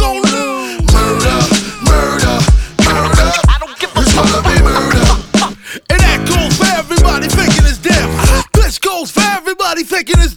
gon' lose. Murder, murder, murder. I don't give a fuck. It's gonna be murder. And that goes for everybody thinking it's death. This goes for everybody thinking it's